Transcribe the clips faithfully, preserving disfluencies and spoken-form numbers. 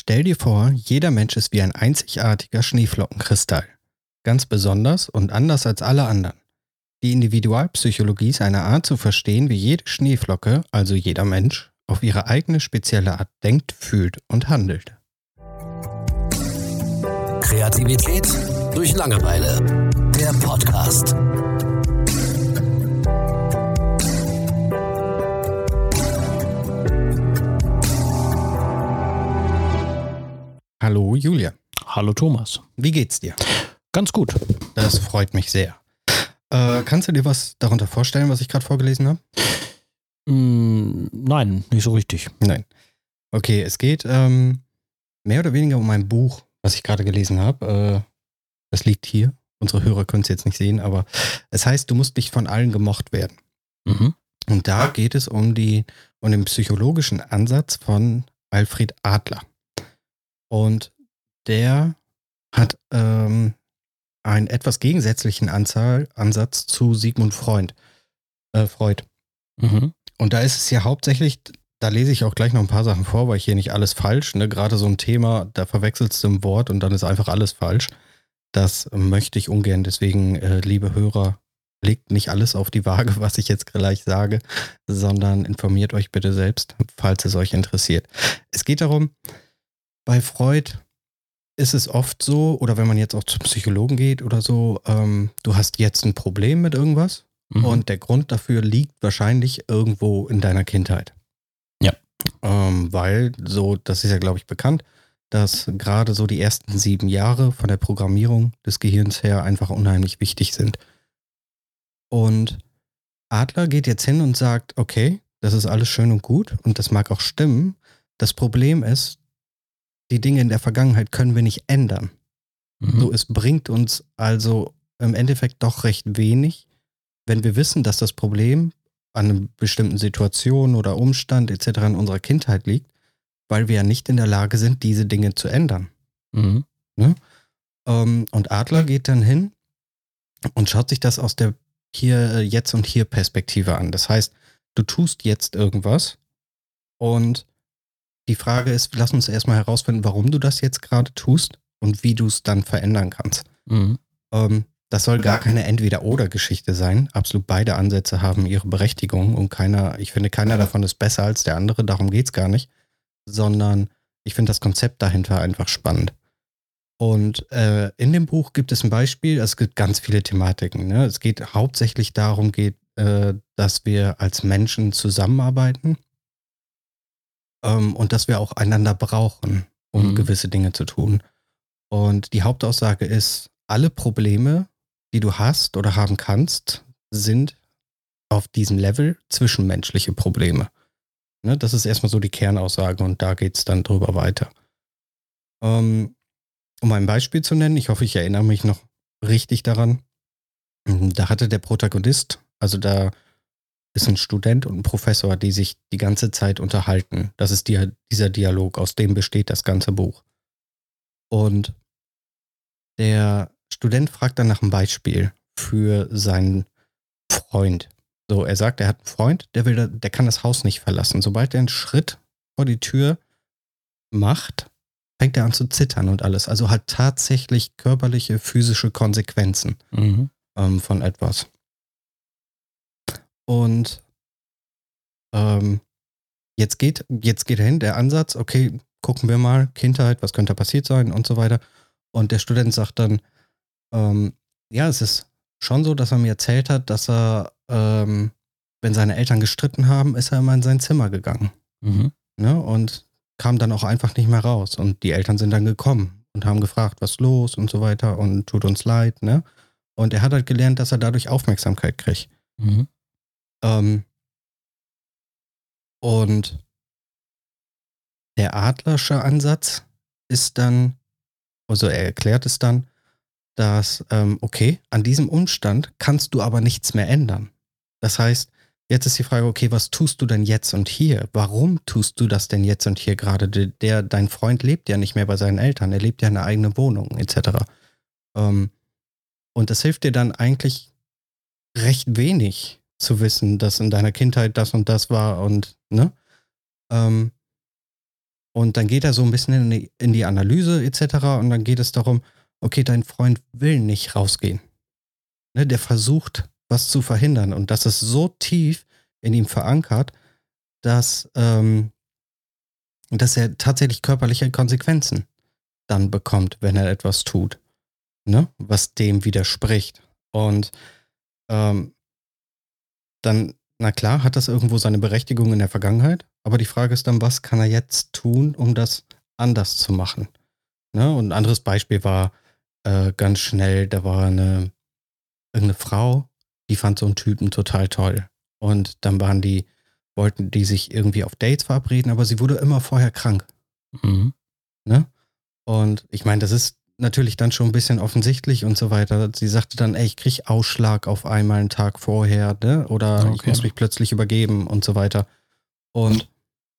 Stell dir vor, jeder Mensch ist wie ein einzigartiger Schneeflockenkristall. Ganz besonders und anders als alle anderen. Die Individualpsychologie ist eine Art zu verstehen, wie jede Schneeflocke, also jeder Mensch, auf ihre eigene spezielle Art denkt, fühlt und handelt. Kreativität durch Langeweile. Der Podcast. Hallo Julia. Hallo Thomas. Wie geht's dir? Ganz gut. Das freut mich sehr. Äh, kannst du dir was darunter vorstellen, was ich gerade vorgelesen habe? Mm, nein, nicht so richtig. Nein. Okay, es geht ähm, mehr oder weniger um ein Buch, was ich gerade gelesen habe. Äh, das liegt hier. Unsere Hörer können es jetzt nicht sehen, aber es heißt, du musst nicht von allen gemocht werden. Mhm. Und da geht es um, die, um den psychologischen Ansatz von Alfred Adler. Und der hat ähm, einen etwas gegensätzlichen Anzahl, Ansatz zu Sigmund Freud. Äh, Freud. Mhm. Und da ist es ja hauptsächlich, da lese ich auch gleich noch ein paar Sachen vor, weil ich hier nicht alles falsch, ne? Gerade so ein Thema, da verwechselst du ein Wort und dann ist einfach alles falsch. Das möchte ich ungern. Deswegen, äh, liebe Hörer, legt nicht alles auf die Waage, was ich jetzt gleich sage, sondern informiert euch bitte selbst, falls es euch interessiert. Es geht darum, bei Freud ist es oft so, oder wenn man jetzt auch zum Psychologen geht oder so, ähm, du hast jetzt ein Problem mit irgendwas Mhm. und der Grund dafür liegt wahrscheinlich irgendwo in deiner Kindheit. Ja. Ähm, weil so, das ist ja, glaube ich, bekannt, dass gerade so die ersten sieben Jahre von der Programmierung des Gehirns her einfach unheimlich wichtig sind. Und Adler geht jetzt hin und sagt, okay, das ist alles schön und gut und das mag auch stimmen. Das Problem ist, die Dinge in der Vergangenheit können wir nicht ändern. Mhm. So, es bringt uns also im Endeffekt doch recht wenig, wenn wir wissen, dass das Problem an einer bestimmten Situation oder Umstand et cetera in unserer Kindheit liegt, weil wir ja nicht in der Lage sind, diese Dinge zu ändern. Mhm. Ne? Ähm, und Adler geht dann hin und schaut sich das aus der hier, jetzt und hier Perspektive an. Das heißt, du tust jetzt irgendwas und die Frage ist, lass uns erstmal herausfinden, warum du das jetzt gerade tust und wie du es dann verändern kannst. Mhm. Ähm, das soll gar keine Entweder-Oder-Geschichte sein. Absolut beide Ansätze haben ihre Berechtigung und keiner, ich finde, keiner davon ist besser als der andere, darum geht es gar nicht, sondern ich finde das Konzept dahinter einfach spannend. Und äh, in dem Buch gibt es ein Beispiel, es gibt ganz viele Thematiken. Ne? Es geht hauptsächlich darum, geht, äh, dass wir als Menschen zusammenarbeiten. Ähm, und dass wir auch einander brauchen, um Mhm. gewisse Dinge zu tun. Und die Hauptaussage ist, alle Probleme, die du hast oder haben kannst, sind auf diesem Level zwischenmenschliche Probleme. Ne, das ist erstmal so die Kernaussage und da geht es dann drüber weiter. Ähm, um ein Beispiel zu nennen, ich hoffe, ich erinnere mich noch richtig daran. Da hatte der Protagonist, also da ist ein Student und ein Professor, die sich die ganze Zeit unterhalten. Das ist die, dieser Dialog, aus dem besteht das ganze Buch. Und der Student fragt dann nach einem Beispiel für seinen Freund. So, er sagt, er hat einen Freund, der will, da- der kann das Haus nicht verlassen. Sobald er einen Schritt vor die Tür macht, fängt er an zu zittern und alles. Also hat tatsächlich körperliche, physische Konsequenzen Mhm. ähm, von etwas. Und ähm, Jetzt geht, jetzt geht er hin, der Ansatz, okay, gucken wir mal, Kindheit, was könnte da passiert sein und so weiter. Und der Student sagt dann, ähm, ja, es ist schon so, dass er mir erzählt hat, dass er, ähm, wenn seine Eltern gestritten haben, ist er immer in sein Zimmer gegangen. Mhm. Ne? Und kam dann auch einfach nicht mehr raus. Und die Eltern sind dann gekommen und haben gefragt, was ist los und so weiter und tut uns leid. Ne? Und er hat halt gelernt, dass er dadurch Aufmerksamkeit kriegt. Mhm. Ähm, und Der Adlersche Ansatz ist dann, also er erklärt es dann, dass, ähm, okay, an diesem Umstand kannst du aber nichts mehr ändern. Das heißt, jetzt ist die Frage, okay, was tust du denn jetzt und hier? Warum tust du das denn jetzt und hier gerade? Der, der, dein Freund lebt ja nicht mehr bei seinen Eltern, er lebt ja in einer eigenen Wohnung, et cetera. Ähm, und das hilft dir dann eigentlich recht wenig zu wissen, dass in deiner Kindheit das und das war und, ne? Ähm, Und dann geht er so ein bisschen in die, in die Analyse et cetera. Und dann geht es darum, okay, dein Freund will nicht rausgehen. Ne, der versucht, was zu verhindern. Und das ist so tief in ihm verankert, dass, ähm, dass er tatsächlich körperliche Konsequenzen dann bekommt, wenn er etwas tut, ne, was dem widerspricht. Und ähm, dann, na klar, hat das irgendwo seine Berechtigung in der Vergangenheit, aber die Frage ist dann, was kann er jetzt tun, um das anders zu machen? Ne? Und ein anderes Beispiel war äh, ganz schnell, da war eine irgendeine Frau, die fand so einen Typen total toll. Und dann waren die, wollten die sich irgendwie auf Dates verabreden, aber sie wurde immer vorher krank. Mhm. Ne? Und ich meine, das ist natürlich dann schon ein bisschen offensichtlich und so weiter. Sie sagte dann, ey, ich krieg Ausschlag auf einmal einen Tag vorher, ne? Oder Okay. ich muss mich plötzlich übergeben und so weiter. Und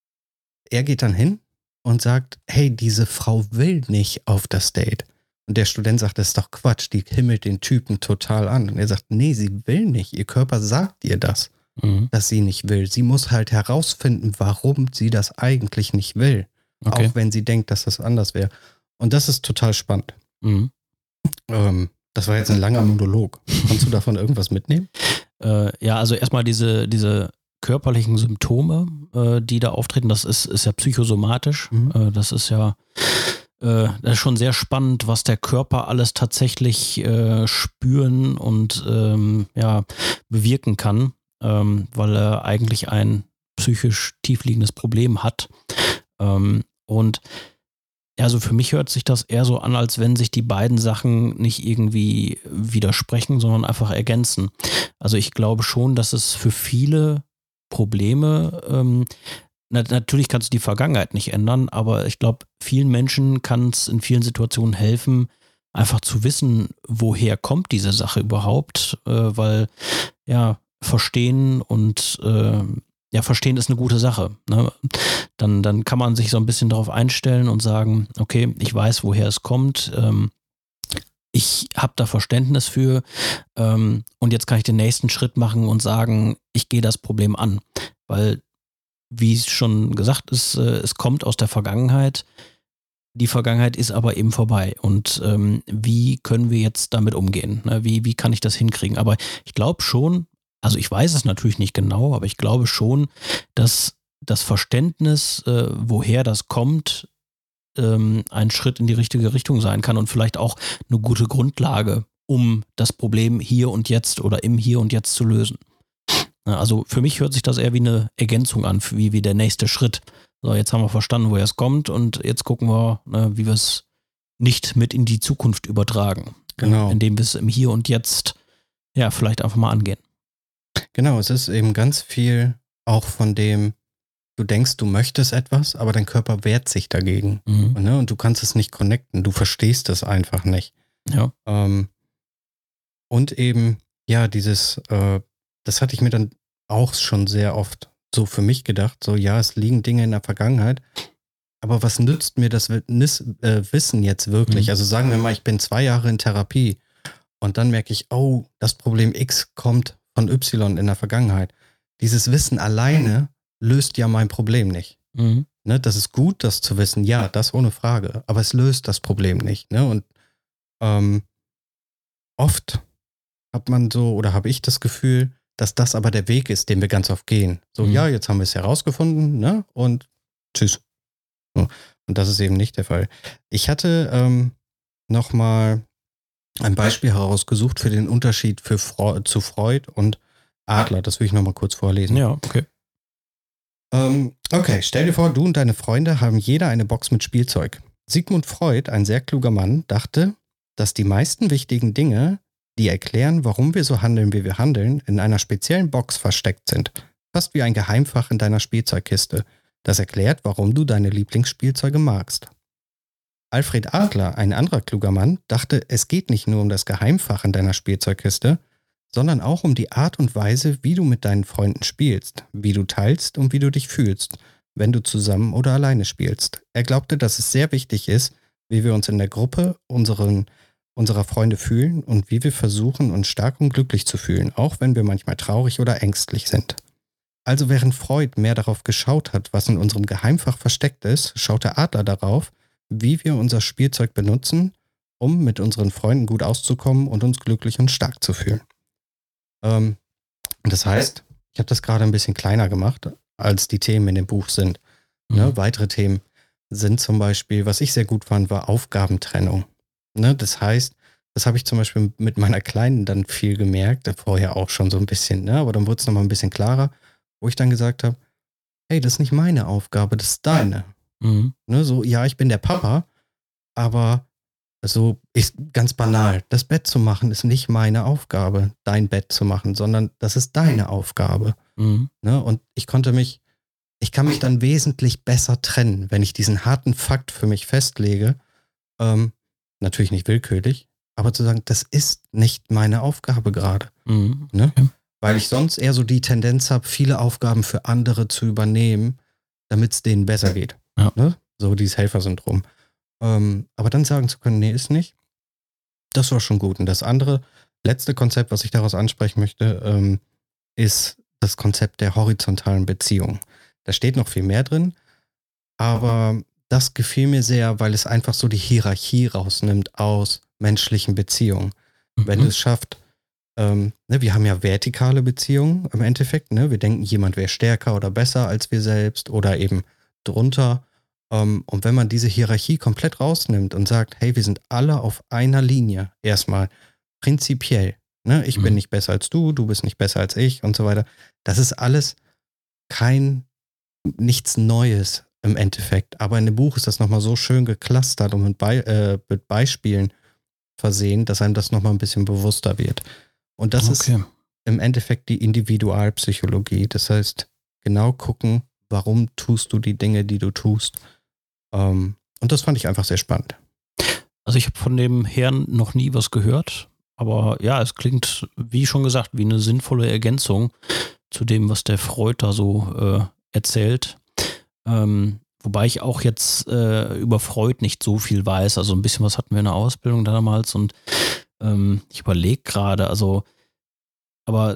er geht dann hin und sagt, hey, diese Frau will nicht auf das Date. Und der Student sagt, das ist doch Quatsch, die himmelt den Typen total an. Und er sagt, nee, sie will nicht. Ihr Körper sagt ihr das, Mhm. dass sie nicht will. Sie muss halt herausfinden, warum sie das eigentlich nicht will. Okay. Auch wenn sie denkt, dass das anders wäre. Und das ist total spannend. Mhm. Ähm, das war jetzt ein langer Monolog. Kannst du davon irgendwas mitnehmen? Äh, ja, also erstmal diese, diese körperlichen Symptome, äh, die da auftreten, das ist, ist ja psychosomatisch. Mhm. Äh, das ist ja äh, das ist schon sehr spannend, was der Körper alles tatsächlich äh, spüren und ähm, ja, bewirken kann, ähm, weil er eigentlich ein psychisch tiefliegendes Problem hat. Ähm, und also für mich hört sich das eher so an, als wenn sich die beiden Sachen nicht irgendwie widersprechen, sondern einfach ergänzen. Also ich glaube schon, dass es für viele Probleme, ähm, na, natürlich kannst du die Vergangenheit nicht ändern, aber ich glaube, vielen Menschen kann es in vielen Situationen helfen, einfach zu wissen, woher kommt diese Sache überhaupt, äh, weil ja, verstehen und äh, ja, verstehen ist eine gute Sache. Ne? Dann, dann kann man sich so ein bisschen darauf einstellen und sagen, okay, ich weiß, woher es kommt, ähm, ich habe da Verständnis für ähm, und jetzt kann ich den nächsten Schritt machen und sagen, ich gehe das Problem an. Weil, wie es schon gesagt ist, äh, es kommt aus der Vergangenheit. Die Vergangenheit ist aber eben vorbei. Und ähm, wie können wir jetzt damit umgehen? Ne? Wie, wie kann ich das hinkriegen? Aber ich glaube schon, also ich weiß es natürlich nicht genau, aber ich glaube schon, dass das Verständnis, äh, woher das kommt, ähm, ein Schritt in die richtige Richtung sein kann und vielleicht auch eine gute Grundlage, um das Problem hier und jetzt oder im Hier und Jetzt zu lösen. Also für mich hört sich das eher wie eine Ergänzung an, wie, wie der nächste Schritt. So, jetzt haben wir verstanden, woher es kommt und jetzt gucken wir, ne, wie wir es nicht mit in die Zukunft übertragen. Genau. Indem wir es im Hier und Jetzt ja vielleicht einfach mal angehen. Genau, es ist eben ganz viel auch von dem, du denkst, du möchtest etwas, aber dein Körper wehrt sich dagegen. Mhm. Ne? Und du kannst es nicht connecten, du verstehst es einfach nicht. Ja. Ähm, und eben, ja, dieses, äh, das hatte ich mir dann auch schon sehr oft so für mich gedacht, so ja, es liegen Dinge in der Vergangenheit, aber was nützt mir das Nis- äh, Wissen jetzt wirklich? Mhm. Also sagen wir mal, ich bin zwei Jahre in Therapie und dann merke ich, oh, das Problem X kommt von Y in der Vergangenheit. Dieses Wissen alleine löst ja mein Problem nicht. Mhm. Ne, das ist gut, das zu wissen, ja, das ohne Frage, aber es löst das Problem nicht. Ne? Und ähm, oft hat man so, oder habe ich das Gefühl, dass das aber der Weg ist, den wir ganz oft gehen. So, Mhm. ja, jetzt haben wir es herausgefunden, ne? Und tschüss. So. Und das ist eben nicht der Fall. Ich hatte ähm, nochmal ein Beispiel herausgesucht für den Unterschied für Fre- zu Freud und Adler. Das will ich nochmal kurz vorlesen. Ja, okay. Ähm, okay, stell dir vor, du und deine Freunde haben jeder eine Box mit Spielzeug. Sigmund Freud, ein sehr kluger Mann, dachte, dass die meisten wichtigen Dinge, die erklären, warum wir so handeln, wie wir handeln, in einer speziellen Box versteckt sind. Fast wie ein Geheimfach in deiner Spielzeugkiste. Das erklärt, warum du deine Lieblingsspielzeuge magst. Alfred Adler, ein anderer kluger Mann, dachte, es geht nicht nur um das Geheimfach in deiner Spielzeugkiste, sondern auch um die Art und Weise, wie du mit deinen Freunden spielst, wie du teilst und wie du dich fühlst, wenn du zusammen oder alleine spielst. Er glaubte, dass es sehr wichtig ist, wie wir uns in der Gruppe unseren, unserer Freunde fühlen und wie wir versuchen, uns stark und glücklich zu fühlen, auch wenn wir manchmal traurig oder ängstlich sind. Also während Freud mehr darauf geschaut hat, was in unserem Geheimfach versteckt ist, schaut der Adler darauf, wie wir unser Spielzeug benutzen, um mit unseren Freunden gut auszukommen und uns glücklich und stark zu fühlen. Ähm, das heißt, ich habe das gerade ein bisschen kleiner gemacht, als die Themen in dem Buch sind. Mhm. Ne, weitere Themen sind zum Beispiel, was ich sehr gut fand, war Aufgabentrennung. Ne, das heißt, das habe ich zum Beispiel mit meiner Kleinen dann viel gemerkt, vorher auch schon so ein bisschen, ne, aber dann wurde es nochmal ein bisschen klarer, wo ich dann gesagt habe, hey, das ist nicht meine Aufgabe, das ist deine. Mhm. Ne, so, ja, ich bin der Papa, aber so ist ganz banal, das Bett zu machen ist nicht meine Aufgabe, dein Bett zu machen, sondern das ist deine Aufgabe. Mhm. Ne, und ich konnte mich, ich kann mich dann wesentlich besser trennen, wenn ich diesen harten Fakt für mich festlege, ähm, natürlich nicht willkürlich, aber zu sagen, das ist nicht meine Aufgabe gerade. Mhm. Ne? Okay. Weil ich sonst eher so die Tendenz habe, viele Aufgaben für andere zu übernehmen, damit es denen besser geht. Ja. Ne? So dieses Helfersyndrom. Ähm, aber dann sagen zu können, nee, ist nicht. Das war schon gut. Und das andere, letzte Konzept, was ich daraus ansprechen möchte, ähm, ist das Konzept der horizontalen Beziehung. Da steht noch viel mehr drin, aber das gefiel mir sehr, weil es einfach so die Hierarchie rausnimmt aus menschlichen Beziehungen. Mhm. Wenn es schafft, ähm, ne, wir haben ja vertikale Beziehungen im Endeffekt, ne? Wir denken, jemand wäre stärker oder besser als wir selbst oder eben drunter. Ähm, und wenn man diese Hierarchie komplett rausnimmt und sagt, hey, wir sind alle auf einer Linie, erstmal prinzipiell, ne? Ich mhm. bin nicht besser als du, du bist nicht besser als ich und so weiter. Das ist alles kein, nichts Neues im Endeffekt. Aber in dem Buch ist das nochmal so schön geclustert und mit, Be- äh, mit Beispielen versehen, dass einem das nochmal ein bisschen bewusster wird. Und das okay. ist im Endeffekt die Individualpsychologie. Das heißt, genau gucken, warum tust du die Dinge, die du tust. Ähm, und das fand ich einfach sehr spannend. Also ich habe von dem Herrn noch nie was gehört, aber ja, es klingt, wie schon gesagt, wie eine sinnvolle Ergänzung zu dem, was der Freud da so äh, erzählt. Ähm, wobei ich auch jetzt äh, über Freud nicht so viel weiß. Also ein bisschen was hatten wir in der Ausbildung damals und ähm, ich überlege gerade, also, aber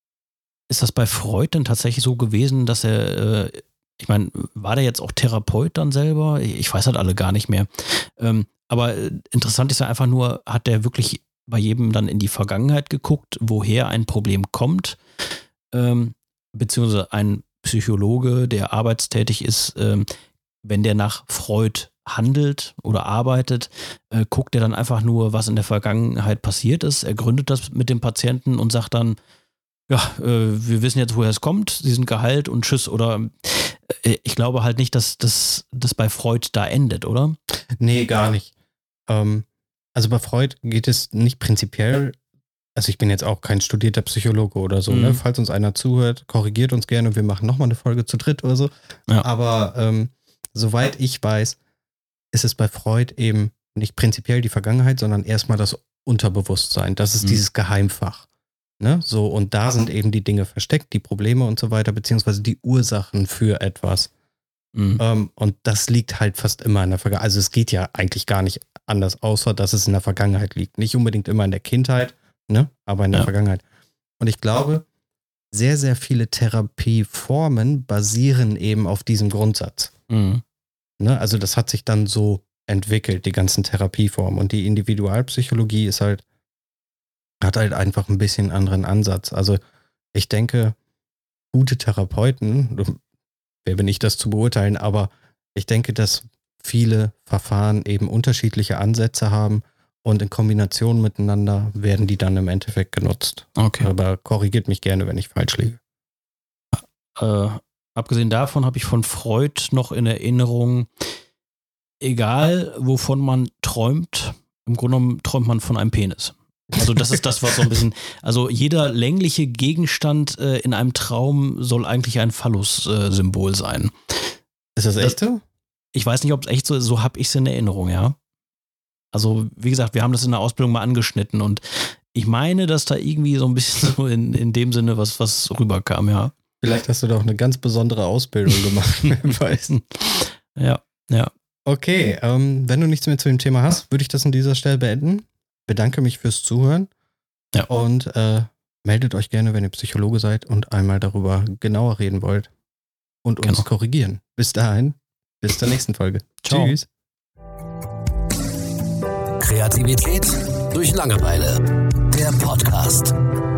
ist das bei Freud denn tatsächlich so gewesen, dass er, äh, ich meine, war der jetzt auch Therapeut dann selber? Ich weiß halt alle gar nicht mehr. Ähm, aber interessant ist ja einfach nur, hat der wirklich bei jedem dann in die Vergangenheit geguckt, woher ein Problem kommt, ähm, beziehungsweise ein Psychologe, der arbeitstätig ist, ähm, wenn der nach Freud handelt oder arbeitet, äh, guckt er dann einfach nur, was in der Vergangenheit passiert ist. Er gründet das mit dem Patienten und sagt dann, ja, äh, wir wissen jetzt, woher es kommt, sie sind geheilt und tschüss. Oder äh, ich glaube halt nicht, dass das bei Freud da endet, oder? Nee, gar nicht. Ähm, also bei Freud geht es nicht prinzipiell, also ich bin jetzt auch kein studierter Psychologe oder so, mhm. ne? Falls uns einer zuhört, korrigiert uns gerne und wir machen nochmal eine Folge zu dritt oder so. Ja. Aber ähm, soweit ich weiß, ist es bei Freud eben nicht prinzipiell die Vergangenheit, sondern erstmal das Unterbewusstsein. Das ist mhm. dieses Geheimfach. Ne? So, und da sind eben die Dinge versteckt, die Probleme und so weiter, beziehungsweise die Ursachen für etwas. Mhm. Ähm, und das liegt halt fast immer in der Vergangenheit. Also es geht ja eigentlich gar nicht anders, außer dass es in der Vergangenheit liegt. Nicht unbedingt immer in der Kindheit, ne? Aber in der ja. Vergangenheit. Und ich glaube, sehr, sehr viele Therapieformen basieren eben auf diesem Grundsatz. Mhm. Ne? Also das hat sich dann so entwickelt, die ganzen Therapieformen. Und die Individualpsychologie ist halt, hat halt einfach ein bisschen anderen Ansatz. Also ich denke, gute Therapeuten, wer bin ich, das zu beurteilen, aber ich denke, dass viele Verfahren eben unterschiedliche Ansätze haben und in Kombination miteinander werden die dann im Endeffekt genutzt. Okay. Aber korrigiert mich gerne, wenn ich falsch liege. Äh, abgesehen davon habe ich von Freud noch in Erinnerung, egal wovon man träumt, im Grunde genommen träumt man von einem Penis. Also das ist das, was so ein bisschen, also jeder längliche Gegenstand äh, in einem Traum soll eigentlich ein Phallus-Symbol äh, sein. Ist das echt so? Ich weiß nicht, ob es echt so ist, so habe ich es in Erinnerung, ja. Also wie gesagt, wir haben das in der Ausbildung mal angeschnitten und ich meine, dass da irgendwie so ein bisschen so in, in dem Sinne was, was rüberkam, ja. Vielleicht hast du doch eine ganz besondere Ausbildung gemacht, wer weiß. Ja, ja. Okay, ähm, wenn du nichts mehr zu dem Thema hast, würde ich das an dieser Stelle beenden. Bedanke mich fürs Zuhören. Ja. Und äh, meldet euch gerne, wenn ihr Psychologe seid und einmal darüber genauer reden wollt und uns Genau. korrigieren. Bis dahin, bis zur nächsten Folge. Ciao. Tschüss. Kreativität durch Langeweile. Der Podcast.